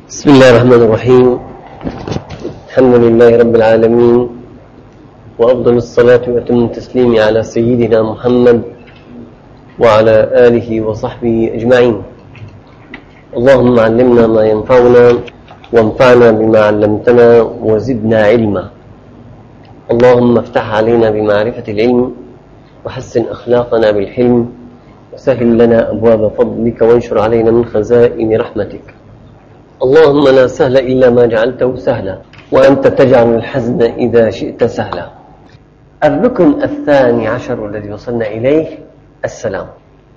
بسم الله الرحمن الرحيم. الحمد لله رب العالمين، وأفضل الصلاة وأتم التسليم على سيدنا محمد وعلى آله وصحبه أجمعين. اللهم علمنا ما ينفعنا وانفعنا بما علمتنا وزدنا علما. اللهم افتح علينا بمعرفة العلم وحسن أخلاقنا بالحلم وسهل لنا أبواب فضلك وانشر علينا من خزائن رحمتك. اللهم لا سهل إلا ما جعلته سهلا وأنت تجعل الحزن إذا شئت سهلا. الركن الثاني عشر الذي وصلنا إليه السلام،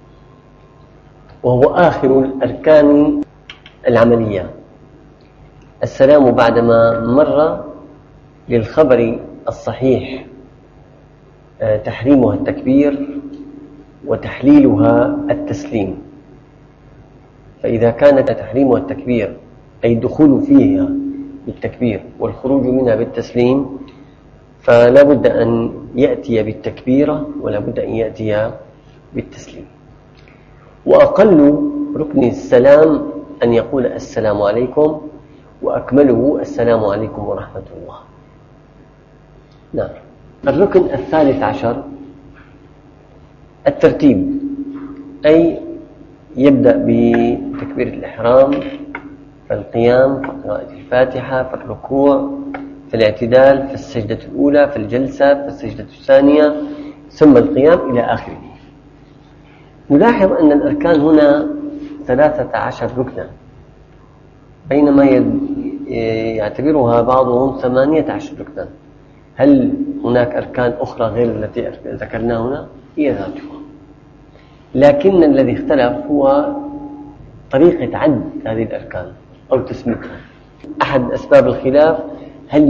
وهو آخر الأركان العملية. السلام بعدما مر للخبر الصحيح تحريمها التكبير وتحليلها التسليم. فإذا كانت تحريمها التكبير أي الدخول فيها بالتكبير والخروج منها بالتسليم، فلا بد أن يأتي بالتكبيرة ولا بد أن يأتي بالتسليم. وأقل ركن السلام أن يقول السلام عليكم، وأكمله السلام عليكم ورحمة الله. نعم. الركن الثالث عشر الترتيب، أي يبدأ بتكبيرة الإحرام، فالقيام، فقراءة الفاتحة، فالركوع، في الاعتدال، في السجدة الأولى، في الجلسة، في السجدة الثانية، ثم القيام إلى آخره. نلاحظ أن الأركان هنا 13 ركنا، بينما يعتبرها بعضهم 18 ركنا. هل هناك أركان أخرى غير التي ذكرناها هنا؟ هي ذاتها، لكن الذي اختلف هو طريقة عد هذه الأركان أو تسميتها. أحد أسباب الخلاف هل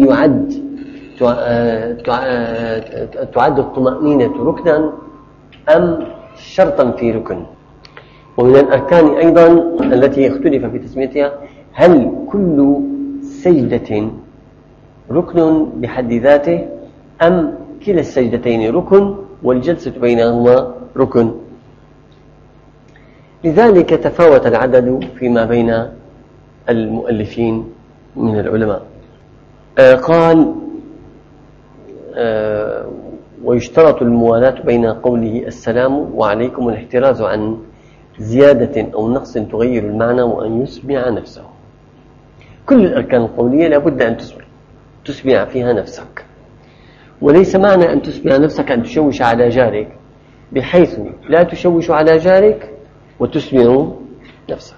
تعد الطمأنينة ركنا أم شرطا في ركن. ومن الأركان أيضا التي اختلف في تسميتها هل كل سجدة ركن بحد ذاته أم كلا السجدتين ركن والجلسة بينهما ركن. لذلك تفاوت العدد فيما بين المؤلفين من العلماء. قال ويشترط الموالاة بين قوله السلام وعليكم والاحتراز عن زيادة أو نقص تغير المعنى وأن يسمع نفسه. كل الأركان القولية لابد أن تسمع فيها نفسك، وليس معنى أن تسمع نفسك أن تشوش على جارك، بحيث لا تشوش على جارك وتسمع نفسك،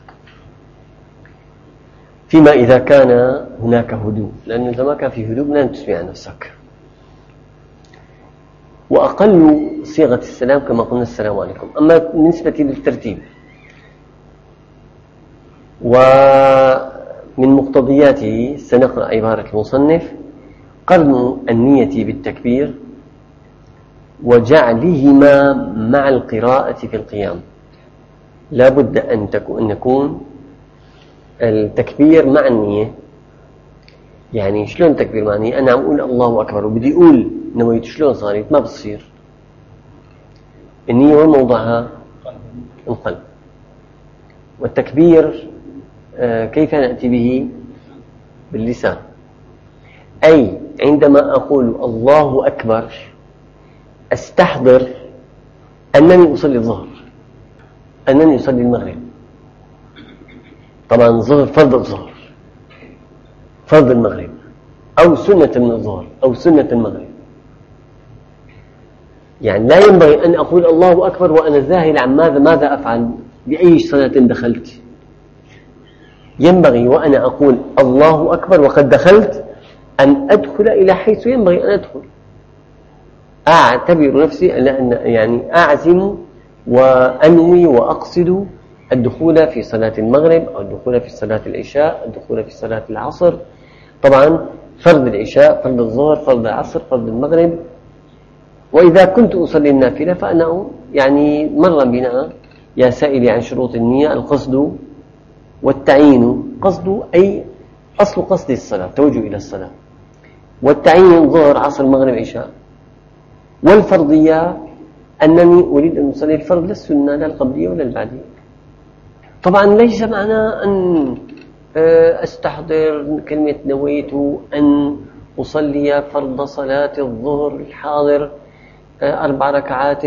فيما إذا كان هناك هدوء، لأنه إذا ما كان في هدوء لن تسمع نفسك. وأقل صيغة السلام كما قلنا السلام عليكم. أما بالنسبة للترتيب، ومن مقتضياته سنقرأ عبارة المصنف: قرن النية بالتكبير وجعلهما مع القراءة في القيام. لا بد أن يكون التكبير مع النية. يعني شلون التكبير مع النية؟ أنا عم أقول الله أكبر وبدي أقول نويت، شلون صارت؟ ما بتصير. النية وين موضعها؟ القلب. والتكبير كيف نأتي به؟ باللسان. أي عندما أقول الله أكبر أستحضر أنني أصلي الظهر، أنني أصلي المغرب. طبعا الظهر فرض الظهر، فرض المغرب، أو سنة من الظهر أو سنة المغرب. يعني لا ينبغي أن أقول الله أكبر وأنا ذاهل عن ماذا أفعل، بأي صلاة دخلت. ينبغي وأنا أقول الله أكبر وقد دخلت أن أدخل إلى حيث ينبغي أن أدخل. أعتبر نفسي يعني أعزم وأنوي وأقصد الدخول في صلاة المغرب أو الدخول في صلاة العشاء، الدخول في صلاة العصر. طبعا فرض العشاء، فرض الظهر، فرض العصر، فرض المغرب. وإذا كنت أصلي النافلة فأنا يعني مر بنا يا سائلي عن شروط النية القصد والتعيين. قصد أي أصل قصد الصلاة، توجه إلى الصلاة. والتعيين ظهر، عصر، مغرب، عشاء. والفرضية أنني أريد أن أصلي الفرض، لا السنة، لا القبلية ولا البعدية. طبعا ليس معنى أن أستحضر كلمة نويت أن أصلي فرض صلاة الظهر الحاضر 4 ركعات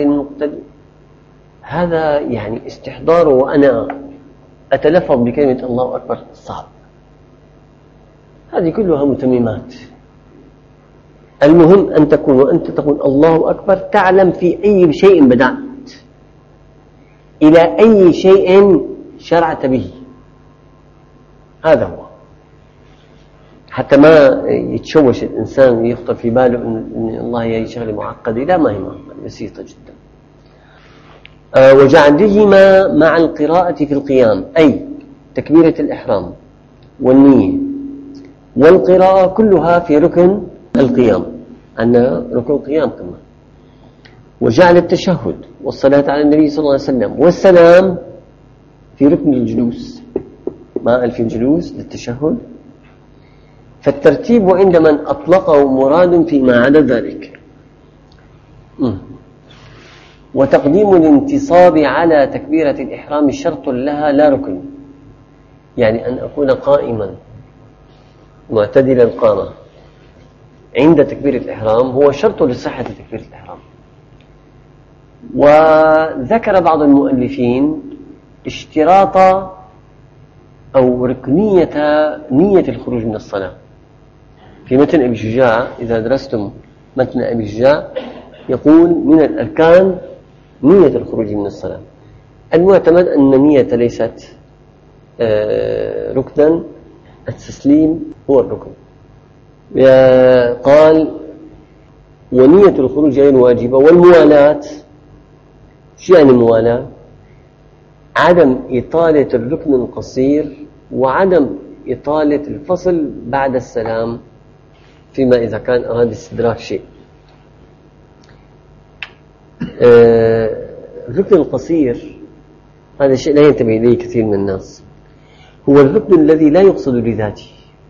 هذا يعني استحضاره وأنا أتلفظ بكلمة الله أكبر صعب. هذه كلها متممات. المهم أن تكون وأنت تقول الله أكبر تعلم في أي شيء بدأت، إلى أي شيء شرعت به. هذا هو، حتى ما يتشوش الإنسان ويخطر في باله أن الله هي شغلة معقدة. لا، ما هي معقدة، بسيطة جدا. وجعلهما مع القراءة في القيام، أي تكبيرة الإحرام والنية والقراءة كلها في ركن القيام، عندنا ركن القيام كمان. وجعل التشهد والصلاة على النبي صلى الله عليه وسلم والسلام في ركن الجلوس، ما في الجلوس للتشهد. فالترتيب عند من أطلقه مراد فيما عدا ذلك. وتقديم الانتصاب على تكبيرة الإحرام شرط لها لا ركن، يعني أن أكون قائما معتدل القامة عند تكبيرة الإحرام هو شرط لصحة تكبيرة الإحرام. وذكر بعض المؤلفين اشتراط أو ركنية نية الخروج من الصلاة. في متن أبي شجاع، إذا درستم متن أبي شجاع، يقول من الأركان نية الخروج من الصلاة. المعتمد أن النية ليست ركنا، التسليم هو الركن. قال ونية الخروج غير واجبة. والموالاة، شو يعني الموالاة؟ عدم إطالة الركن القصير وعدم إطالة الفصل بعد السلام فيما إذا كان أراد استدراك شيء. الركن القصير هذا شيء لا ينتبه إليه كثير من الناس. هو الركن الذي لا يقصد لذاته.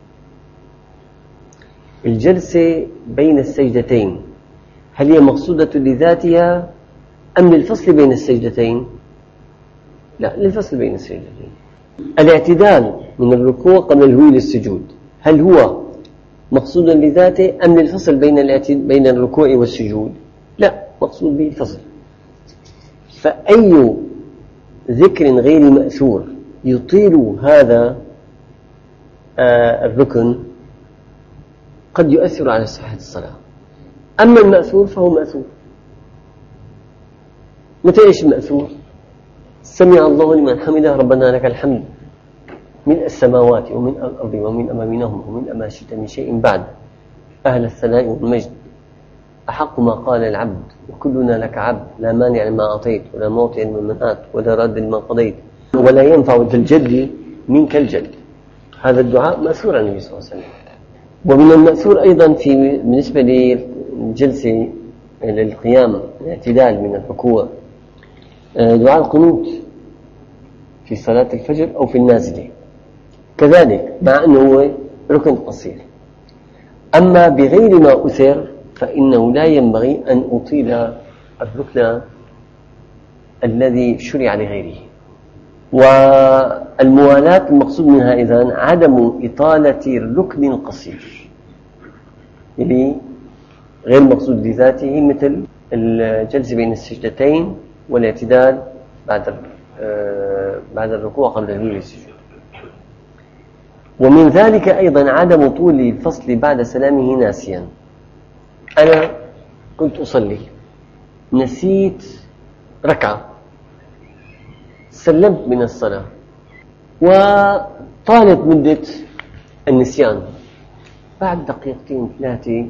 الجلسة بين السجدتين هل هي مقصودة لذاتها أم للفصل بين السجدتين؟ لا، للفصل بين السجدتين. الاعتدال من الركوع قبل الهوي للسجود هل هو مقصودا لذاته أم للفصل بين الركوع والسجود؟ لا، مقصود به الفصل. فأي ذكر غير مأثور يطيل هذا الركن قد يؤثر على صحة الصلاة. أما المأثور فهو مأثور. متى إيش المأثور؟ سمع الله لمن حمده ربنا لك الحمد من السماوات ومن الأرض ومن أما بينهما ومن أما شئت من شيء بعد أهل الثناء والمجد أحق ما قال العبد وكلنا لك عبد لا مانع لما أعطيت ولا معطي لما منعت ولا راد لما قضيت ولا ينفع ذا الجد منك الجد. هذا الدعاء مأثور عن النبي صلى الله عليه وسلم. ومن المأثور أيضا بالنسبة للجلسة للقيام الاعتدال من الركوع دعاء القنوت في صلاة الفجر أو في النازلة كذلك، مع أنه هو ركن قصير. أما بغير ما أثر فإنه لا ينبغي أن أطيل الركن الذي شرع لغيره. والموالاة المقصود منها إذن عدم إطالة الركن القصير، يعني غير مقصود لذاته، مثل الجلسة بين السجدتين والاعتدال بعد الركوع قبل الهوي للسجود. ومن ذلك أيضا عدم طول الفصل بعد سلامه ناسيا. أنا كنت أصلي نسيت ركعة، سلمت من الصلاة وطالت مدة النسيان، بعد 2-3 دقائق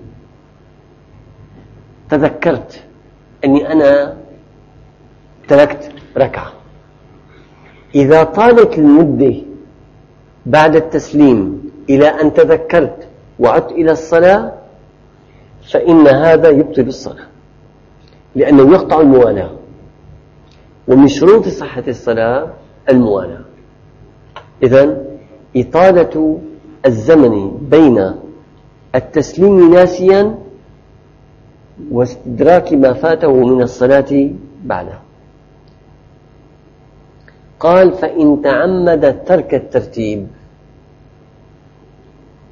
تذكرت أني أنا تركت ركعة. إذا طالت المدة بعد التسليم إلى أن تذكرت وعدت إلى الصلاة فإن هذا يبطل الصلاة، لأنه يقطع الموالاة، ومن شروط صحة الصلاة الموالاة. إذن إطالة الزمن بين التسليم ناسيا واستدراك ما فاته من الصلاة بعده. قال فإن تعمد ترك الترتيب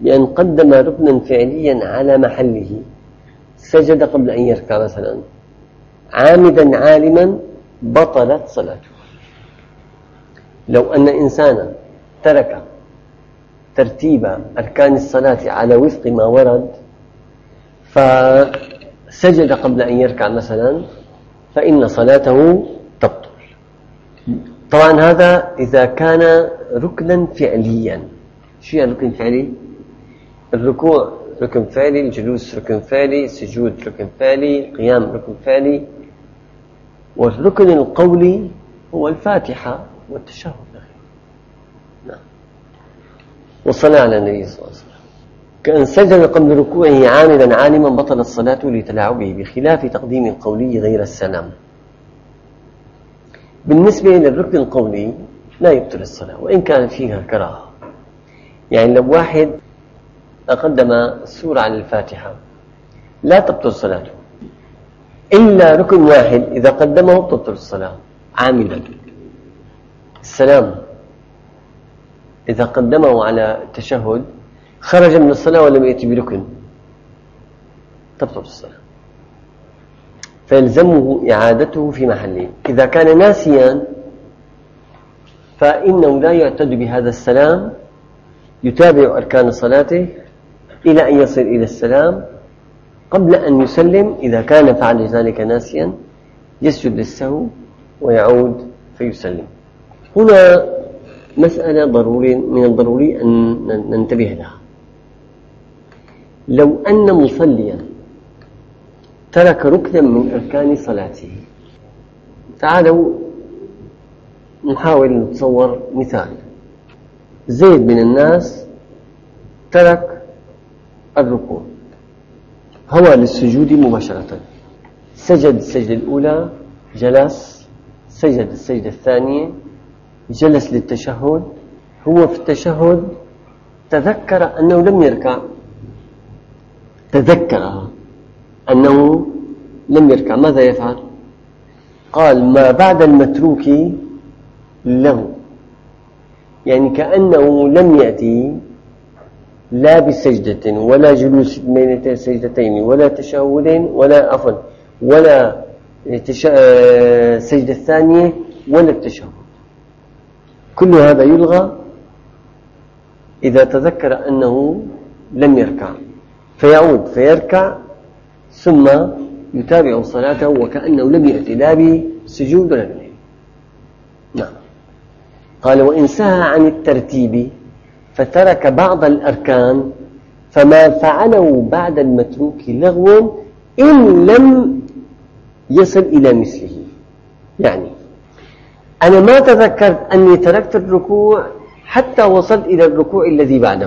بأن قدم ركنا فعليا على محله، سجد قبل أن يركع مثلا عامدا عالما، بطلت صلاته. لو أن إنسانا ترك ترتيب أركان الصلاة على وفق ما ورد فسجد قبل أن يركع مثلا، فإن صلاته تبطل. طبعا هذا إذا كان ركنا فعليا. شو يعني ركن فعلي؟ الركوع ركن فعلي، الجلوس ركن فعلي، السجود ركن فعلي، القيام ركن فعلي. والركن القولي هو الفاتحة والتشهد. نعم. والصلاة على النبي صلى الله عليه وسلم. كأن سجد قبل ركوعه عامدا عالما، بطل الصلاة لتلاعبه، بخلاف تقديم القولي غير السلام. بالنسبة للركن القولي لا يبطل الصلاة وإن كان فيها كراهة. يعني لو واحد أقدم سورة على الفاتحة لا تبطل صلاته، إلا ركن واحد إذا قدمه تبطل الصلاة عامدا: السلام. إذا قدمه على التشهد خرج من الصلاة ولم يأتي بركن، تبطل الصلاة، فيلزمه إعادته في محله. إذا كان ناسيا فإنه لا يعتد بهذا السلام، يتابع أركان صلاته إلى أن يصل إلى السلام. قبل أن يسلم إذا كان فعل ذلك ناسيا يسجد للسهو ويعود فيسلم. هنا مسألة من الضروري أن ننتبه لها. لو أن مصليا ترك ركنا من أركان صلاته، تعالوا نحاول نتصور مثال. زيد من الناس ترك الركوع، هوى للسجود مباشرة، سجد السجدة الأولى، جلس، سجد السجدة الثانية، جلس للتشهد. هو في التشهد تذكر أنه لم يركع، تذكر أنه لم يركع. ماذا يفعل؟ قال: ما بعد المتروك له، يعني كأنه لم يأتي لا بسجدة ولا جلوس بين سجدتين ولا تشهدين ولا سجدة الثانية ولا التشهد. كل هذا يلغى إذا تذكر أنه لم يركع، فيعود فيركع ثم يتابع صلاته وكأنه لم يأتي لا بسجود ولا بنهي. نعم. قال: وإن سهى عن الترتيب فترك بعض الأركان فما فعله بعد المتروك لغو إن لم يصل إلى مثله. يعني أنا ما تذكرت أني تركت الركوع حتى وصلت إلى الركوع الذي بعده.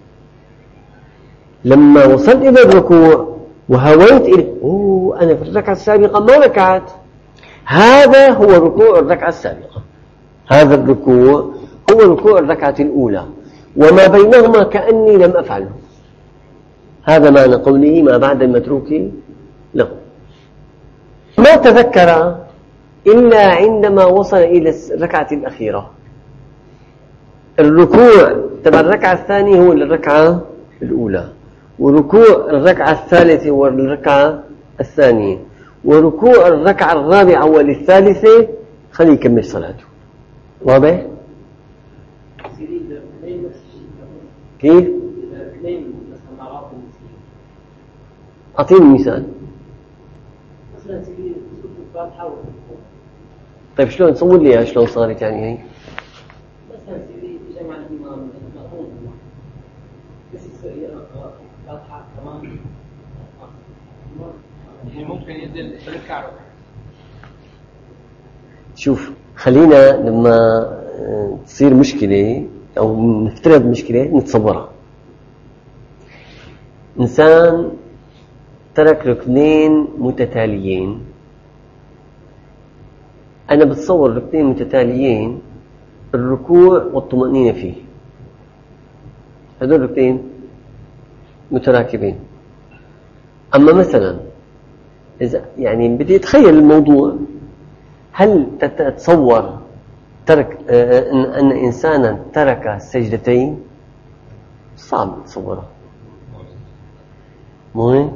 لما وصلت إلى الركوع وهويت أنا في الركعة السابقة ما ركعت، هذا هو ركوع الركعة السابقة، هذا الركوع هو ركوع الركعة الأولى، وما بينهما كأني لم أفعله. هذا معنى قوله: ما بعد المتروك له. ما تذكر إلا عندما وصل إلى الركعة الأخيرة. الركوع تبع الركعة الثانية هو الركعة الأولى، وركوع الركعة الثالثة هو الركعة الثانية، وركوع الركعة الرابعة والثالثة خليه يكمل صلاته. واضح؟ كيف؟ أعطيني مثال. طيب شلون تصور لي شلون صارت يعني هي؟ مثلا سيدي جمع الإمام مأمون بس يقرأ الفاتحة كمان يعني ممكن ينزل يركع. شوف، خلينا لما تصير مشكلة أو نفترض مشكلة نتصورها. إنسان ترك ركنين متتاليين، أنا بتصور ركنين متتاليين الركوع والطمأنينة فيه، هذول ركنين متراكبين. أما مثلا إذا يعني بدي أتخيل الموضوع، هل تتصور ترك أن إنسانا ترك السجدتين صعب تصوره، مو هيك؟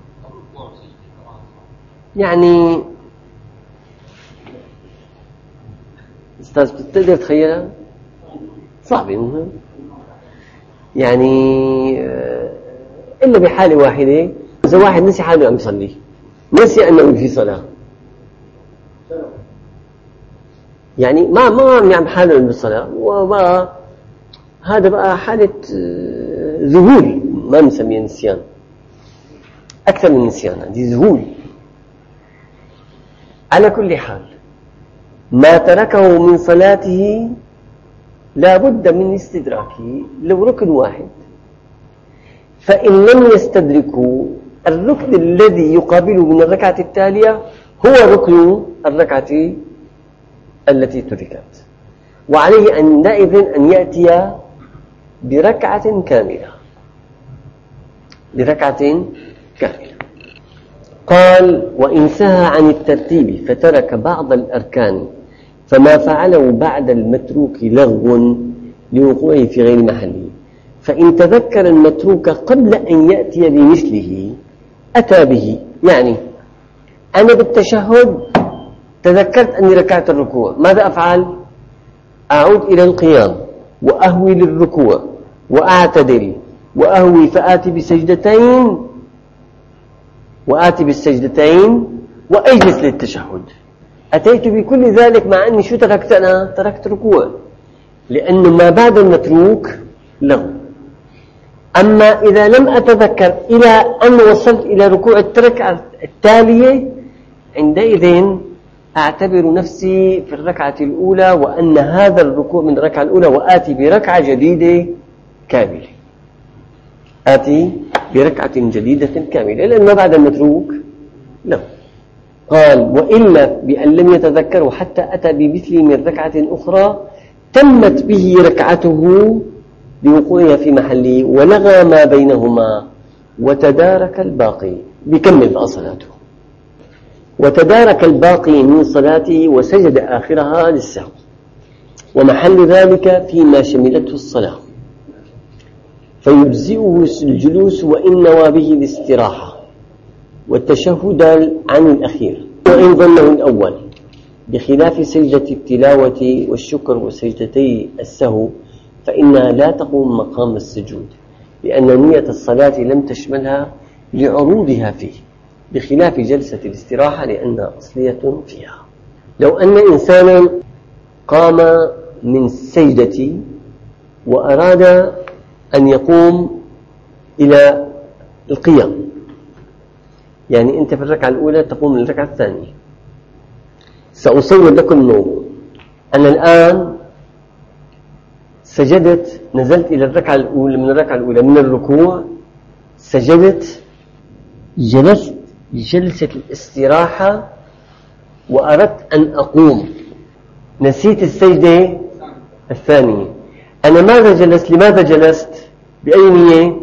يعني أستاذ بتقدر تخيلها؟ صعبة مهم. يعني إلا بحالة واحدة، إذا واحد نسي حاله عم يصلي، نسي أنه في صلاة، يعني ما عم يعمل حاله بالصلاة، وبقى هذا بقى حالة ذهول، ما نسميه نسيان، أكثر من نسيان، هذه ذهول. على كل حال ما تركه من صلاته لا بد من استدراكه لو ركن واحد، فإن لم يستدركوا الركن الذي يقابله من الركعة التالية هو ركن الركعة التي تركت، وعليه عندئذ أن يأتي بركعة كاملة. قال: وإن سهى عن الترتيب فترك بعض الأركان فما فعله بعد المتروك لغو لوقوعه في غير محله، فإن تذكر المتروك قبل أن يأتي بمثله أتى به. يعني أنا بالتشهد تذكرت أني ركعت الركوع، ماذا أفعل؟ أعود إلى القيام وأهوي للركوع وأعتدل وأهوي فآتي بالسجدتين وأجلس للتشهد. أتيت بكل ذلك مع أني شو تركت؟ أنا تركت ركوع، لأنه ما بعد المتروك لغو. أما إذا لم أتذكر إلى أن وصلت إلى ركوع الركعة التالية، عندئذ أعتبر نفسي في الركعة الأولى وأن هذا الركوع من الركعة الأولى، وآتي بركعة جديدة كاملة. لأن ما بعد المتروك لا. قال: وإلا بأن لم يتذكره حتى أتى بمثله من ركعة أخرى تمت به ركعته لوقوعها في محله ولغى ما بينهما وتدارك الباقي، بكمل صلاته، وتدارك الباقي من صلاته وسجد آخرها للسهو، ومحل ذلك فيما شملته الصلاة، فيجزئه الجلوس وإن نوى به الاستراحة والتشهد عن الأخير، وإن ظنه الأول، بخلاف سجدة التلاوة والشكر وسجدتي السهو فإنها لا تقوم مقام السجود، لأن نية الصلاة لم تشملها لعروضها فيه، بخلاف جلسة الاستراحة لأنها أصلية فيها. لو أن إنسانا قام من السجدة وأراد أن يقوم إلى القيام، يعني أنت في الركعة الأولى تقوم للركعة الثانية، سأصور لكم أنه أنا الآن سجدت، نزلت إلى الركعة الأولى، من الركعة الأولى من الركوع سجدت، جلست جلسة الاستراحة وأردت أن أقوم، نسيت السجدة الثانية. أنا لماذا جلست؟ بأي نية؟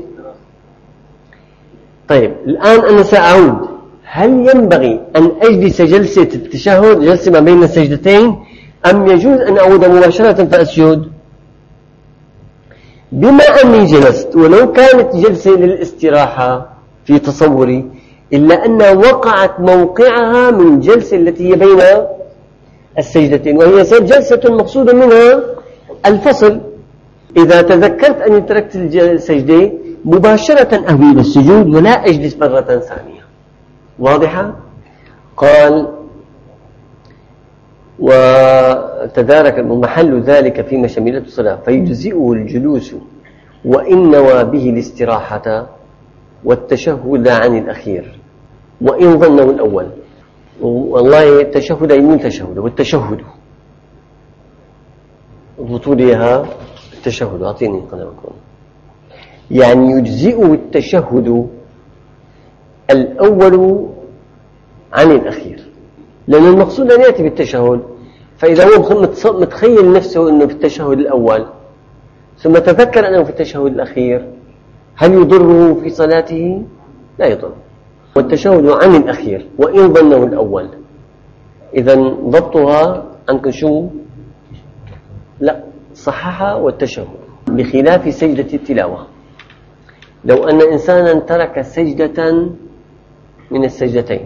طيب الآن أنا سأعود، هل ينبغي أن أجلس جلسة التشهد، جلسة ما بين السجدتين، أم يجوز أن أعود مباشرة فأسجد؟ بما أني جلست ولو كانت جلسة للاستراحة في تصوري، إلا أنها وقعت موقعها من جلسة التي هي بين السجدتين، وهي جلسة مقصود منها الفصل. إذا تذكرت أني تركت السجدة مباشرة أهوي إلى السجود ولا أجلس مرة ثانية. واضحة؟ قال: وتدارك محل ذلك فيما شملته الصلاة فيجزئه الجلوس وإن نوى به الاستراحة والتشهد عن الأخير، وإن ظنه الأول. والله التشهد يمين تشهد، والتشهد بطولها التشهد. أعطيني قلمكم. يعني يجزئه التشهد الأول عن الأخير، لأن المقصود أن يأتي بالتشهد، فإذا هو متخيل نفسه أنه في التشهد الأول ثم تذكر أنه في التشهد الأخير، هل يضره في صلاته؟ لا يضر. والتشهد عن الأخير وإن ظنه الأول. إذن ضبطها عنك شو؟ لا، صححها والتشهد، بخلاف سجدة التلاوة. لو أن إنسانا ترك سجدة من السجدتين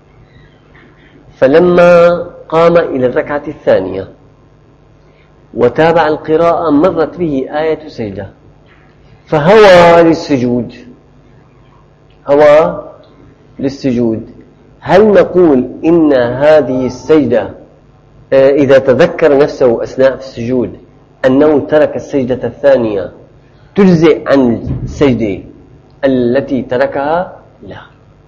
فلما قام إلى الركعة الثانية وتابع القراءة مرت به آية سجدة فهوى للسجود، هل نقول إن هذه السجدة إذا تذكر نفسه أثناء السجود أنه ترك السجدة الثانية تجزئ عن السجدة التي تركها؟ لا.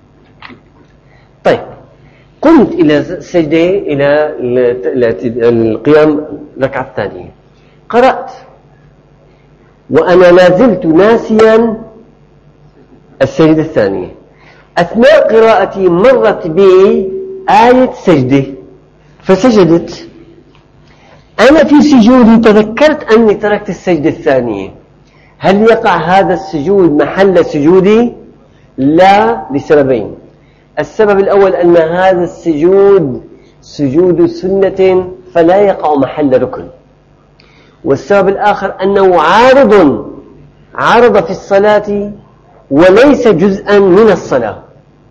طيب، قمت إلى السجدة إلى القيام الركعة الثانية، قرأت وأنا لا زلت ناسيا السجدة الثانية، أثناء قراءتي مرت بي آية سجدة فسجدت، أنا في سجودي تذكرت أني تركت السجدة الثانية، هل يقع هذا السجود محل سجودي؟ لا، لسببين. السبب الأول أن هذا السجود سجود سنة فلا يقع محل ركن، والسبب الآخر أنه عارض في الصلاة وليس جزءا من الصلاة،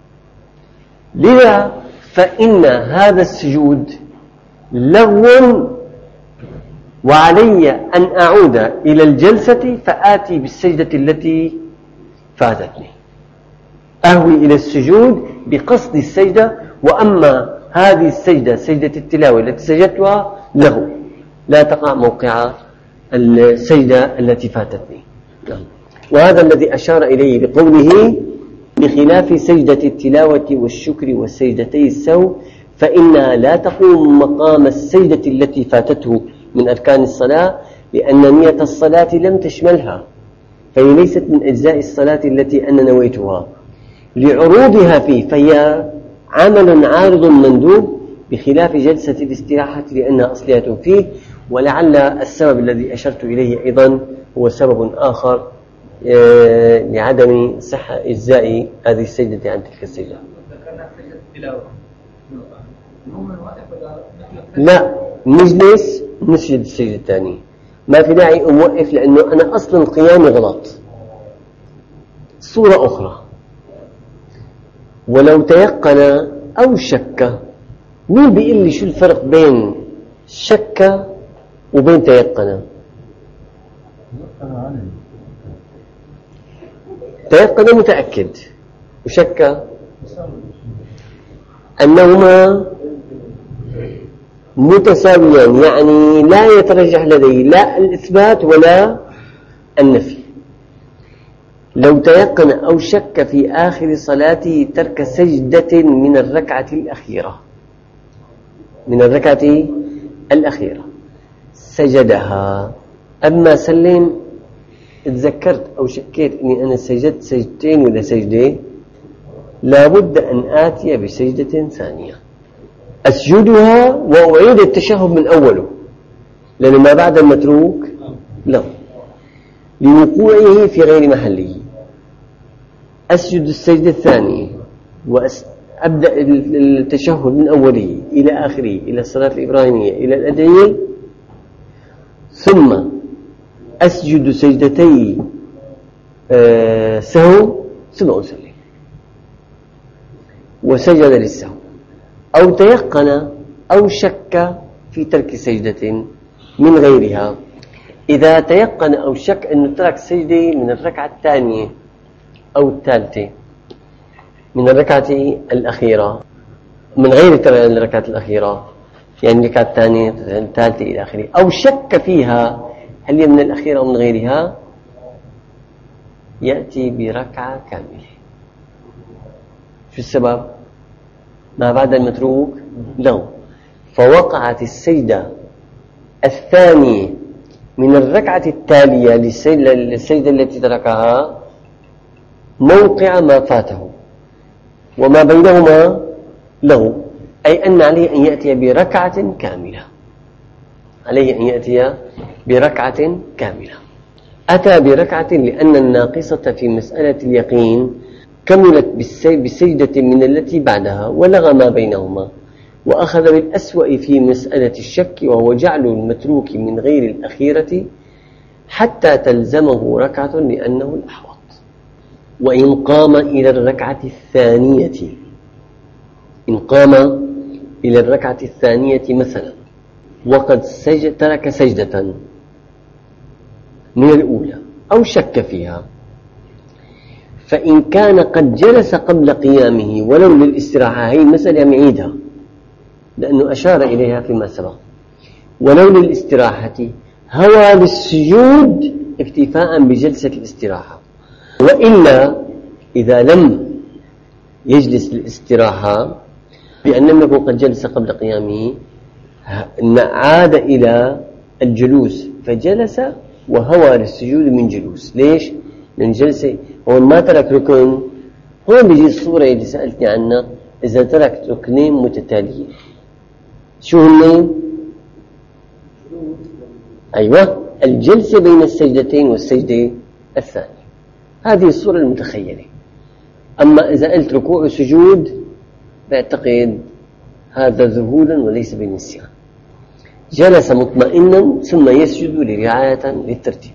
لذا فإن هذا السجود لغو وعلي أن أعود إلى الجلسة فآتي بالسجدة التي فاتتني، أهوي إلى السجود بقصد السجدة، وأما هذه السجدة سجدة التلاوة التي سجدتها لغو لا تقع موقع السجدة التي فاتتني. وهذا الذي أشار إليه بقوله بخلاف سجدة التلاوة والشكر والسجدتي السهو فإنها لا تقوم مقام السجدة التي فاتته من أركان الصلاة، لأن نية الصلاة لم تشملها، فهي ليست من أجزاء الصلاة التي أنا نويتها لعروضها فيه، فهي عمل عارض مندوب بخلاف جلسة الاستراحة لأنها أصلية فيه. ولعل السبب الذي أشرت إليه أيضا هو سبب آخر لعدم صحة إجزاء هذه السجدة عن تلك السجدة. لا، نجلس نسجد السجدة الثانية، ما في داعي أوقف لأنه أنا أصلا قيامي غلط. صورة أخرى، ولو تيقن أو شك، مين بيقول لي شو الفرق بين شك وبين تيقن؟ تيقن متأكد، وشك أنهما متساويان، يعني لا يترجح لديه لا الإثبات ولا النفي. لو تيقن أو شك في آخر صلاته ترك سجدة من الركعة الأخيرة سجدها، أما سلم اتذكرت أو شكيت أني أنا سجدت سجدتين ولا سجدة، لابد أن آتي بسجدة ثانية أسجدها وأعيد التشهد من أوله، لأن ما بعد المتروك لا لوقوعه في غير محله. أسجد السجدة الثانية وأبدأ التشهد من أوله إلى آخره، إلى الصلاة الإبراهيمية، إلى الأدعية، ثم أسجد سجدتي سهو ثم أسلم، وسجد للسهو. أو تيقن أو شك في ترك سجدة من غيرها، إذا تيقن أو شك أنه ترك سجدة من الركعة الثانية أو الثالثة من الركعة الأخيرة من غير الركعة الأخيرة، يعني الركعة الثانية الثالثة إلى آخره، أو شك فيها هل هي من الأخيرة أو من غيرها، يأتي بركعة كاملة. شو السبب؟ ما بعد المتروك لو فوقعت السجدة الثانية من الركعة التالية للسجدة التي تركها موقع ما فاته، وما بينهما له، أي أن عليه أن يأتي بركعة كاملة. أتى بركعة لأن الناقصة في مسألة اليقين كملت بسجدة من التي بعدها ولغى ما بينهما، وأخذ بالأسوأ في مسألة الشك، وهو جعل المتروك من غير الأخيرة حتى تلزمه ركعة لأنه الأحوط. وإن قام إلى الركعة الثانية، إن قام إلى الركعة الثانية مثلا وقد ترك سجدة من الأولى أو شك فيها، فإن كان قد جلس قبل قيامه ولو للاستراحة، هي المسألة يعيدها لأنه أشار إليها فيما سبق، ولو للاستراحة هوى للسجود اكتفاء بجلسة الاستراحة، وإلا إذا لم يجلس للاستراحة بأن لم يكن قد جلس قبل قيامه عاد إلى الجلوس فجلس وهوى للسجود من جلوس. ليش؟ لأن جلسة هو ما ترك ركن. هون بيجي الصورة اللي سألتني عنها، إذا ترك ركنين متتاليين شو هن؟ أيوة، الجلسة بين السجدتين والسجدة الثانية، هذه الصورة المتخيلة. أما إذا قلت ركوع وسجود بعتقد هذا ذهولا وليس بالنسيان. جلس مطمئنا ثم يسجد لرعاية للترتيب.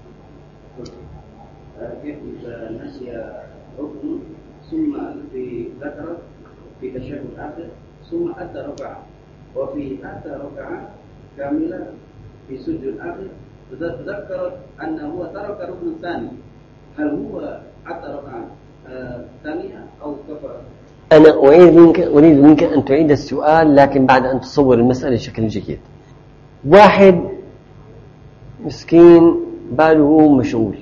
إذا نسي ركن ثم ذكر في تشهد الآخر ثم أتى ركعة، وفي أتى ركعة كاملة في سجد الآخر تذكرت أنه ترك ركن ثاني، هل هو أتى ركعة ثانية أو كفر؟ أنا أريد منك أن تعيد السؤال، لكن بعد أن تصور المسألة بشكل جيد. واحد مسكين باله مشغول،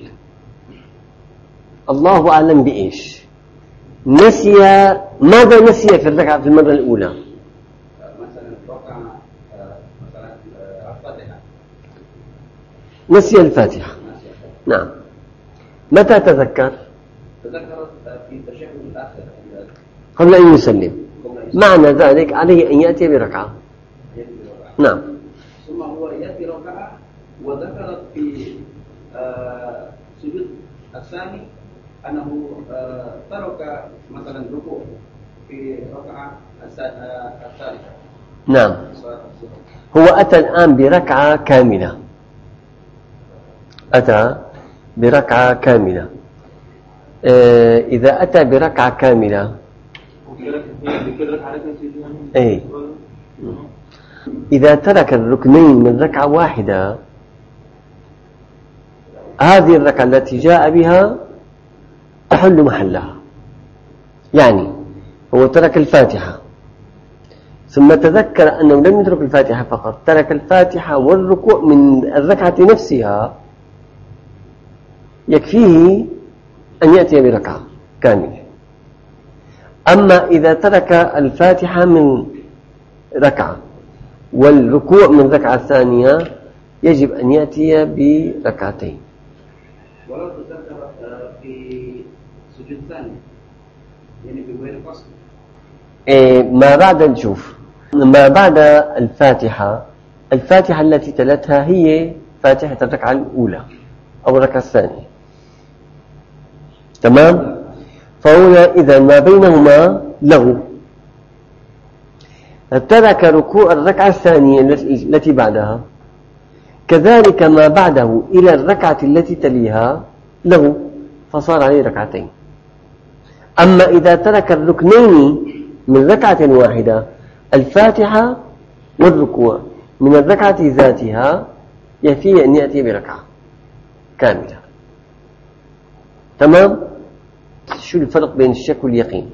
الله أعلم بإيش، نسي. ماذا نسي في الركعة في المرة الأولى؟ مثلا ركعة مثلا الفاتحة، نسي الفاتحة. نعم، متى تذكر؟ تذكرت في تشهد الآخر قبل أن يسلم. معنى ذلك عليه أن يأتي بركعة. نعم. ثم هو يأتي ركعة وذكرت في سجود الثاني أنه ترك مثلا ركوع في ركعة الثالثة. نعم، هو أتى الآن بركعة كاملة، أتى بركعة كاملة. إذا أتى بركعة كاملة أي إذا ترك الركنين من ركعة واحدة، هذه الركعة التي جاء بها تحل محلها. يعني هو ترك الفاتحة ثم تذكر أنه لم يترك الفاتحة فقط، ترك الفاتحة والركوع من الركعة نفسها، يكفيه أن يأتي بركعة كاملة. أما إذا ترك الفاتحة من ركعة والركوع من ركعة ثانية، يجب أن يأتي بركعتين. ولو تذكر في سجود ثاني يعني بغير قصد. ما بعد نشوف ما بعد الفاتحة، الفاتحة التي تلتها هي فاتحة الركعة الأولى أو الركعة الثانية، تمام؟ فهنا إذا ما بينهما لغو. ترك ركوع الركعة الثانية التي بعدها، كذلك ما بعده إلى الركعة التي تليها لغو، فصار عليه ركعتين. أما إذا ترك الركنين من ركعة واحدة، الفاتحة والركوع من الركعة ذاتها، يكفي أن يأتي بركعة كاملة. تمام؟ شو الفرق بين الشك واليقين؟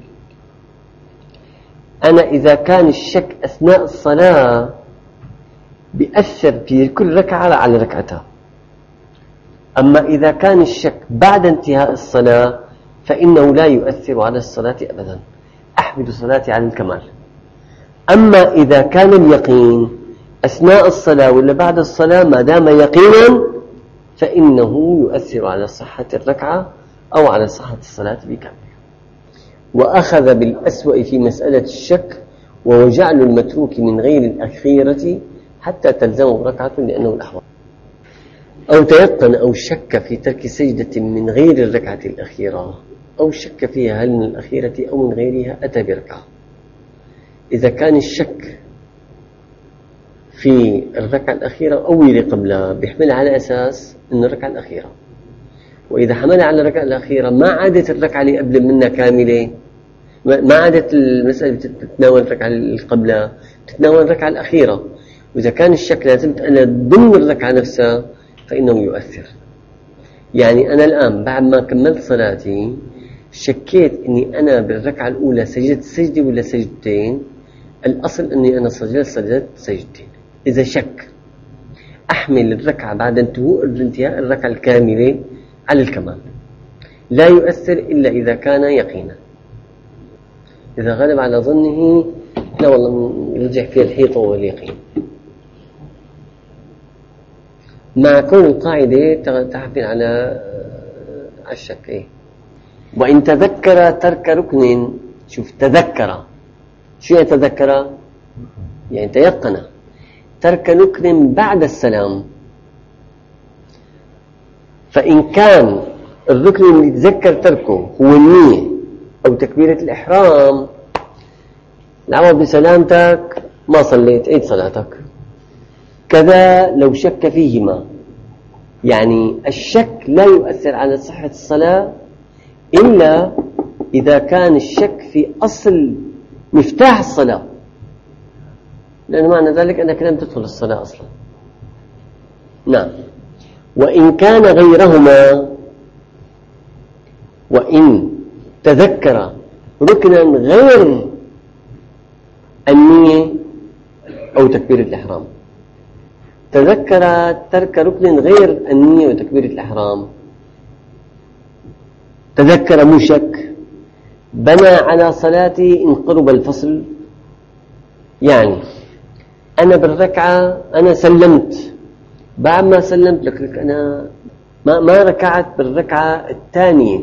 أنا إذا كان الشك أثناء الصلاة بيأثر في كل ركعة على ركعتها، أما إذا كان الشك بعد انتهاء الصلاة فإنه لا يؤثر على الصلاة أبدا، أحمد صلاتي على الكمال. أما إذا كان اليقين أثناء الصلاة ولا بعد الصلاة، ما دام يقينا فإنه يؤثر على صحة الركعة أو على صحة الصلاة بكاملها. وأخذ بالأسوأ في مسألة الشك، وهو جعل المتروك من غير الأخيرة حتى تلزمه ركعة لأنه الأحوال. أو تيقن أو شك في ترك سجدة من غير الركعة الأخيرة، أو شك فيها هل من الأخيرة أو من غيرها، أتى بركعة. إذا كان الشك في الركعة الأخيرة أو اللي قبلها بيحمل على أساس أن الركعة الأخيرة، وإذا حمل على الركعة الأخيرة ما عادت الركعة اللي قبل منها كاملة، ما عادت المسألة تتناول الركعة اللي قبلها، تتناول الركعة الأخيرة. وإذا كان الشك لازمت أنا ضمن الركعة نفسها فإنه يؤثر. يعني أنا الآن بعد ما كملت صلاتي شكيت أني أنا بالركعة الأولى سجدت سجدة ولا سجدتين، الأصل أني أنا سجدت سجدتين. إذا شك أحمل الركعة بعد انتهاء الركعة الكاملة على الكمال، لا يؤثر إلا إذا كان يقينا. إذا غلب على ظنه لا والله يرجع فيه الحيطة واليقين، مع كون القاعدة تحمل على الشك. إيه؟ وإن تذكر ترك ركن، شوف تذكر، شو يعني تذكر؟ يعني تيقن ترك ركن بعد السلام، فإن كان الركن اللي تذكر تركه هو النية أو تكبيرة الإحرام، العوض بسلامتك ما صليت، عيد صلاتك. كذا لو شك فيهما، يعني الشك لا يؤثر على صحة الصلاة إلا إذا كان الشك في أصل مفتاح الصلاة، لأن معنى ذلك أنك لم تدخل الصلاة أصلا. نعم. وإن كان غيرهما، وإن تذكر ركنا غير النية أو تكبيرة الإحرام، تذكر ترك ركن غير النية وتكبيرة الإحرام، تذكر مو شك، بنى على صلاتي إن قرب الفصل. يعني أنا بالركعة أنا سلمت، بعد ما سلمت لك أنا ما ركعت بالركعة الثانية،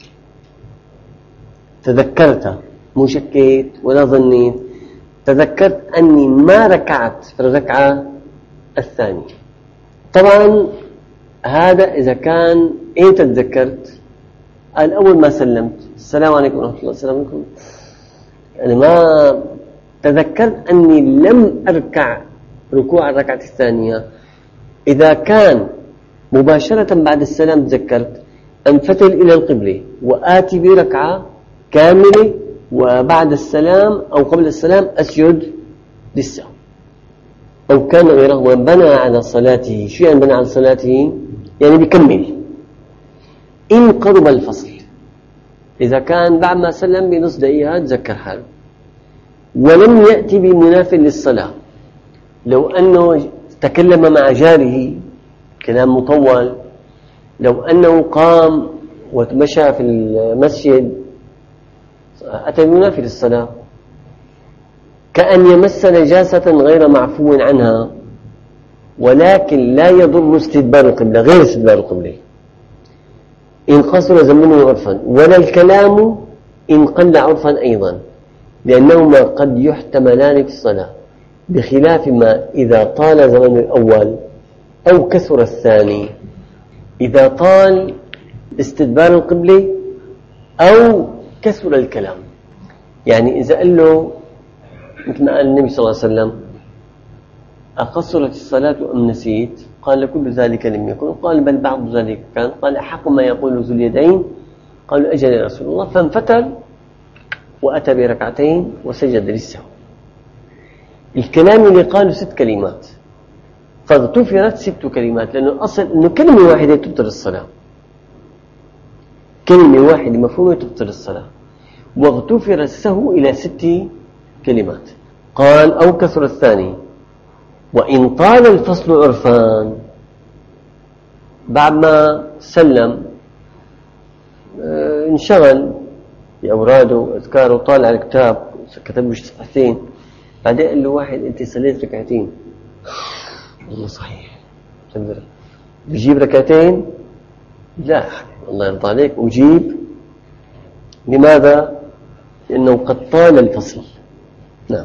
تذكرت مو شكيت ولا ظنيت، تذكرت أني ما ركعت في الركعة الثانية. طبعا هذا إذا كان إيه تذكرت قال أول ما سلمت السلام عليكم ورحمة الله، السلام عليكم، يعني ما تذكرت أني لم أركع ركوع الركعة الثانية. إذا كان مباشرة بعد السلام تذكرت، أنفتل إلى القبلة وآتي بركعة كاملة، وبعد السلام أو قبل السلام أسجد للسهو. أو كان غيره وبنى على صلاته. شو يعني بنى على صلاته؟ يعني بيكمل إن قرب الفصل. إذا كان بعد ما سلم بنص دقيقة تذكر حاله ولم يأتي بمنافل للصلاة، لو أنه تكلم مع جاره كلام مطول، لو أنه قام وتمشى في المسجد أتى بمنافل للصلاة، كأن يمس نجاسة غير معفو عنها ولكن لا يضر استدبار القبلة، غير استدبار القبلة، إن قصر زمنه عرفا، ولا الكلام إن قل عرفا أيضا، لأنهما قد يحتملان في الصلاة، بخلاف ما إذا طال زمن الأول أو كثر الثاني. إذا طال استدبار القبلة أو كثر الكلام، يعني إذا قال له مثل ما قال النبي صلى الله عليه وسلم أقصرت الصلاة أم نسيت؟ قال كل ذلك لم يكن. قال بل بعض ذلك كان. قال أحق ما يقول ذو اليدين؟ قالوا أجل يا رسول الله. فانفتل وأتى بركعتين وسجد للسهو. الكلام اللي قالوا 6 كلمات فاغتفرت 6 كلمات، لأنه أصل أنه كلمة واحدة تبطل الصلاة، كلمة واحدة مفهومة تبطل الصلاة، واغتفر السهو إلى 6 كلمات. قال أو كثر الثاني، وإن طال الفصل عرفان، بعد ما سلم انشغل بأوراده وأذكاره، طالع على الكتاب كتب له صفحتين، بعدين قال له واحد أنت صليت ركعتين. والله صحيح بيجيب ركعتين؟ لا الله يرضى عليك، أجيب. لماذا؟ لأنه قد طال الفصل. نعم.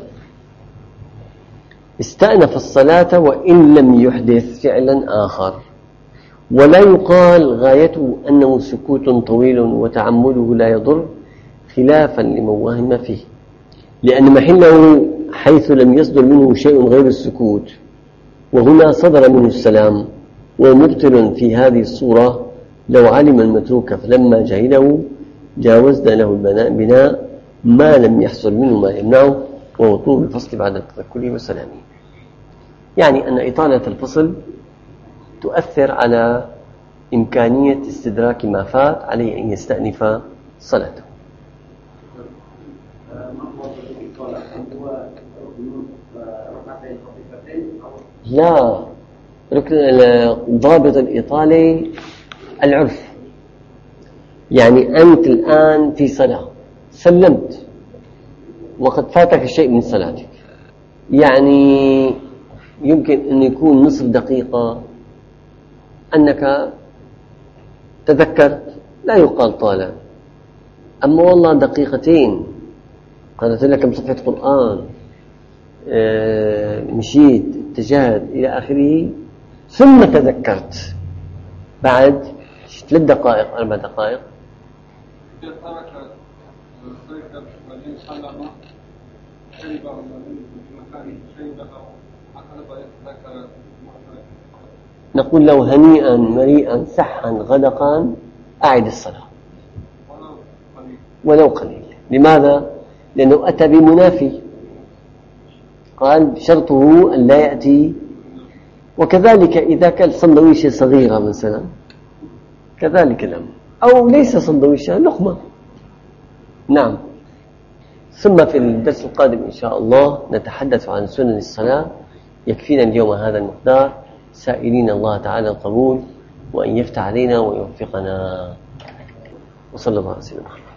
استأنف الصلاة وإن لم يحدث فعلا آخر، ولا يقال غايته أنه سكوت طويل وتعمده لا يضر، خلافا لمن وهم فيه، لأن محله حيث لم يصدر منه شيء غير السكوت، وهنا صدر منه السلام، ومبطل في هذه الصورة لو علم المتروك فلما جهله جاوزنا له بناء ما لم يحصل منه ما يمنعه، وهو طول الفصل بعد التذكر وسلامه. يعني أن إطالة الفصل تؤثر على إمكانية استدراك ما فات، عليه أن يستأنف صلاته. لا، ضابط الإطالة العرف. يعني أنت الآن في صلاة، سلمت وقد فاتك شيء من صلاتك، يعني يمكن أن يكون نصف دقيقة أنك تذكرت، لا يقال طالع. أما والله دقيقتين قرأت لك بصفحة قرآن، مشيت، اتجهت إلى آخره، ثم تذكرت بعد 3 دقائق 4 دقائق. نقول له هنيئا مريئا سحا غدقا أعد الصلاة ولو قليل. لماذا؟ لأنه أتى بمنافي، قال شرطه أن لا يأتي. وكذلك إذا كان صندويشة صغيرة مثلا كذلك الأمر، أو ليس صندويشة، لقمة. نعم. ثم في الدرس القادم إن شاء الله نتحدث عن سنن الصلاة. يكفينا اليوم هذا المقدار، سائلين الله تعالى القبول وأن يفتح علينا ويوفقنا، وصلى الله عليه وسلم.